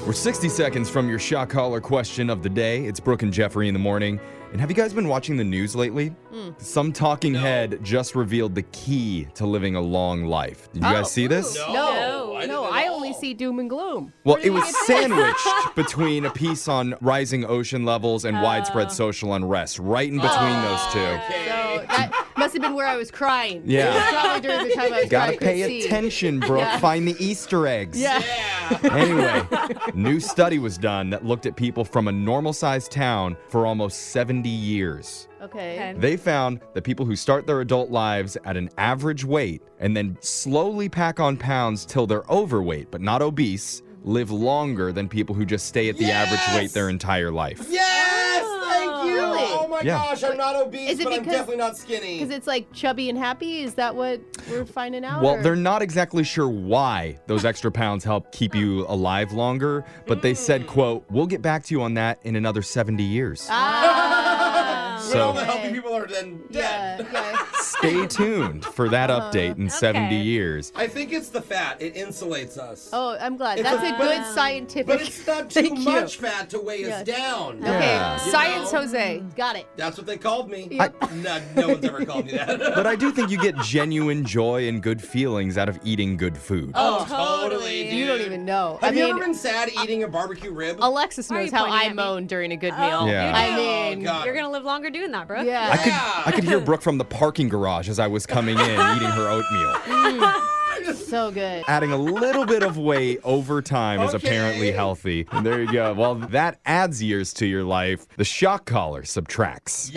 We're 60 seconds from your shock collar question of the day. It's Brooke and Jeffrey in the morning. And have you guys been watching the news lately? Some talking head just revealed the key to living a long life. Did you guys see this? No, I only see doom and gloom. Well, it was sandwiched between a piece on rising ocean levels and widespread social unrest, right in between those two. So that must have been where I was crying. Yeah. It was probably during the time I was Gotta crying. pay attention, Brooke. Yeah. Find the Easter eggs. Yeah. Anyway, new study was done that looked at people from a normal-sized town for almost 70 years. Okay. They found that people who start their adult lives at an average weight and then slowly pack on pounds till they're overweight but not obese live longer than people who just stay at the average weight their entire life. Yes! Thank you! Really? Oh my gosh, I'm not obese, Is it but I'm because- definitely not skinny. Because it's like chubby and happy? Is that what we're finding out? Well, or? they're not exactly sure why those extra pounds help keep you alive longer, but they said, quote, "We'll get back to you on that in another 70 years." When all So the healthy people are then dead. Yeah. stay tuned for that update in 70 years. I think it's the fat. It insulates us. Oh, I'm glad. It's That's a but good it's- scientific. But it's not too Thank you. much fat to weigh us Yes. down. Yeah. Okay, You science, know? Jose. Got it. That's what they called me. Yep. No one's ever called me that. But I do think you get genuine joy and good feelings out of eating good food. Oh, totally, dude. You don't even know. Have I you mean, ever been sad eating a barbecue rib? Alexis Are knows you how pointing I at me? moan during a good Oh, meal. Yeah. I mean, God. You're gonna live longer doing that, bro. yeah. I could hear Brooke from the parking garage as I was coming in eating her oatmeal. So good. Adding a little bit of weight over time is apparently healthy. And there you go. Well, that adds years to your life. The shock collar subtracts.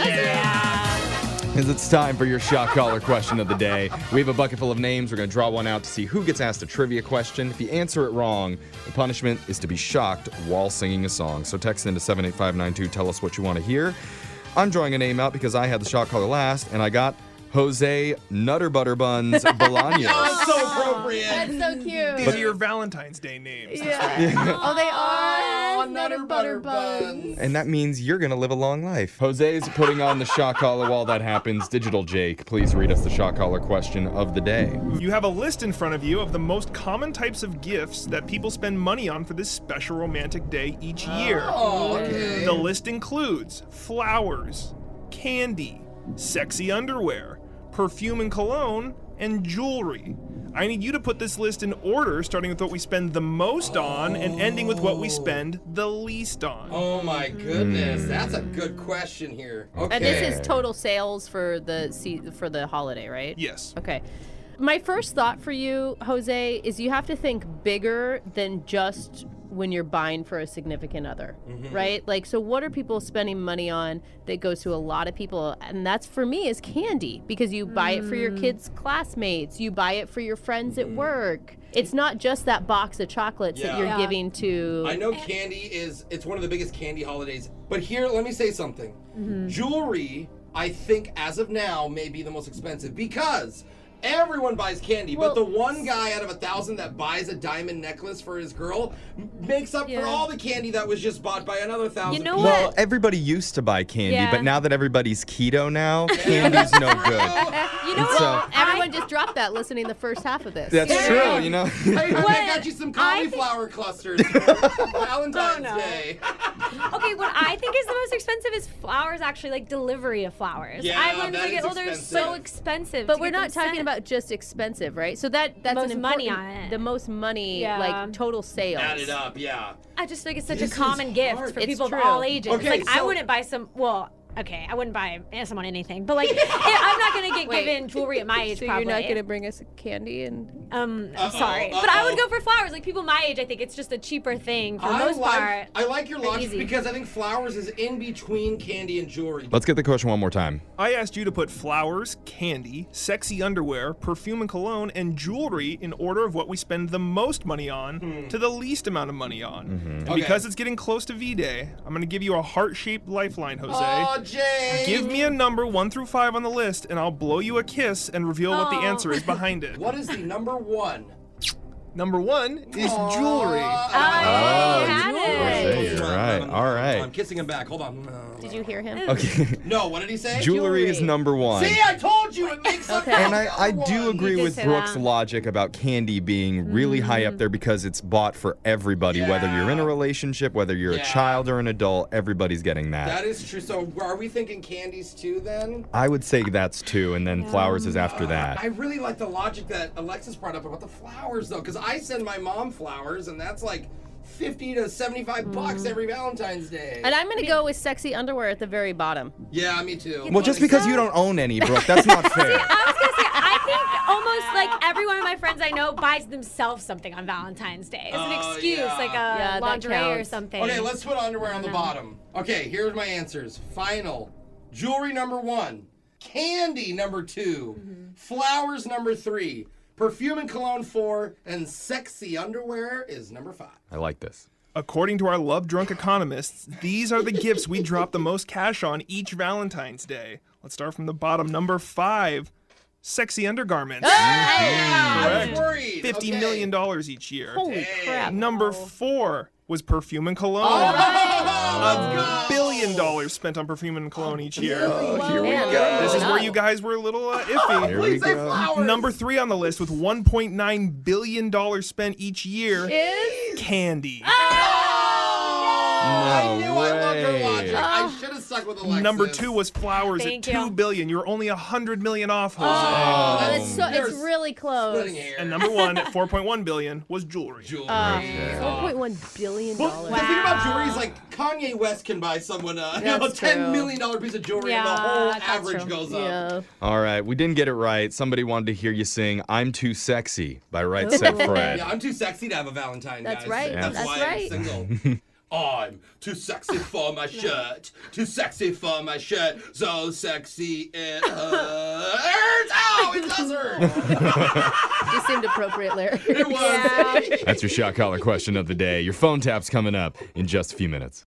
As it's time for your shock collar question of the day. We have a bucket full of names. We're going to draw one out to see who gets asked a trivia question. If you answer it wrong, the punishment is to be shocked while singing a song. So text into 78592. Tell us what you want to hear. I'm drawing a name out because I had the shock collar last, and I got Jose Nutter Butter Buns Bolaños. That's so appropriate. That's so cute. These are your Valentine's Day names. Yeah. Oh, they are. Nutter Butter Buns. And that means you're going to live a long life. Jose's putting on the shock collar while that happens. Digital Jake, please read us the shock collar question of the day. You have a list in front of you of the most common types of gifts that people spend money on for this special romantic day each year. Oh, okay. The list includes flowers, candy, sexy underwear, perfume and cologne, and jewelry. I need you to put this list in order, starting with what we spend the most on and ending with what we spend the least on. Oh my goodness, that's a good question here. Okay. And this is total sales for the holiday, right? Yes. Okay. My first thought for you, Jose, is you have to think bigger than just when you're buying for a significant other, right? Like, so what are people spending money on that goes to a lot of people? And that's, for me, is candy, because you buy it for your kids' classmates. You buy it for your friends at work. It's not just that box of chocolates that you're Yeah. giving to... I know candy it's one of the biggest candy holidays. But here, let me say something. Jewelry, I think, as of now, may be the most expensive because everyone buys candy, but the one guy out of 1,000 that buys a diamond necklace for his girl makes up for all the candy that was just bought by another 1,000 You know people. Well, everybody used to buy candy, Yeah. but now that everybody's keto now, candy's no good. You know And so- what? Everyone just dropped that listening to the first half of this. That's true, you know? Hey, I got you some cauliflower clusters for Valentine's Day. Okay, what I think is the most expensive is flowers, actually, like delivery of flowers. Yeah, I learned that as I is get older, they're so expensive. But to we're get them not talking sent. about just expensive, right? So that's Most an money important- on it. The most money, Yeah. like total sales. Add it up, yeah. I just think it's such This a is common gift hard. for It's people true. of all ages. Okay, Like, I so- wouldn't buy I wouldn't buy someone anything, but like, I'm not gonna get Wait. given jewelry at my age. So probably. you're not gonna bring us candy and I'm sorry, but I would go for flowers. Like people my age, I think it's just a cheaper thing for the most part. I like your logic easy. because I think flowers is in between candy and jewelry. Let's get the question one more time. I asked you to put flowers, candy, sexy underwear, perfume and cologne, and jewelry in order of what we spend the most money on to the least amount of money on. And Okay. because it's getting close to V-Day, I'm going to give you a heart-shaped lifeline, Jose. Oh, Jay! Give me a number 1 through 5 on the list, and I'll blow you a kiss and reveal what the answer is behind it. What is the number one? Number 1 is jewelry. I had Jose, it. you're right. All right. I'm kissing him back. Hold on. Did you hear him? Okay. No, what did he say? Jewelry is number one. See, I told you it makes up. Okay. And I do agree did with say Brooke's that. logic about candy being really high up there because it's bought for everybody, whether you're in a relationship, whether you're a child or an adult, everybody's getting that. That is true. So are we thinking candies too then? I would say that's two, and then flowers is after that. I really like the logic that Alexis brought up about the flowers though, because I send my mom flowers and that's like 50 to 75 bucks every Valentine's Day. And I'm going to go with sexy underwear at the very bottom. Yeah, me too. Well, just because you don't own any, Brooke, that's not fair. I was gonna say, I think almost like every one of my friends I know buys themselves something on Valentine's Day as an excuse, like a that lingerie or counts. something. Okay, let's put underwear on the bottom. Okay, here's my answers. Final. Jewelry number 1. Candy number 2. Flowers number 3. Perfume and cologne 4. And sexy underwear is number 5. I like this. According to our love drunk economists, these are the gifts we drop the most cash on each Valentine's Day. Let's start from the bottom. Number 5, sexy undergarments. I was worried. $50 million each year. Holy crap. Number 4 was perfume and cologne. $1 billion spent on perfume and cologne each year. Here we Man, go. This is where you guys were a little iffy. Here we Please say go. flowers. Number 3 on the list with $1.9 billion spent each year. Is Candy. I knew I loved her way. logic. I should have stuck with Alexis. Number 2 was flowers Thank at you. $2 billion. You were only $100 million off, Jose. it's really close. Splitting hairs. And number 1 at $4.1 billion was jewelry. Jewelry. $4.1 billion. Well, the thing about jewelry is like Kanye West can buy someone a That's $10 true. million piece of jewelry and the Yeah, whole that's average true. goes up. Yeah. All right, we didn't get it right. Somebody wanted to hear you sing I'm Too Sexy by Right Said Fred. Yeah, I'm too sexy to have a Valentine, That's guys. right, That's that's why right. I'm single. I'm too sexy for my shirt. Too sexy for my shirt. So sexy it hurts. Ow, it does hurt. Just seemed appropriate, Larry. It was. That's your shot collar question of the day. Your phone tap's coming up in just a few minutes.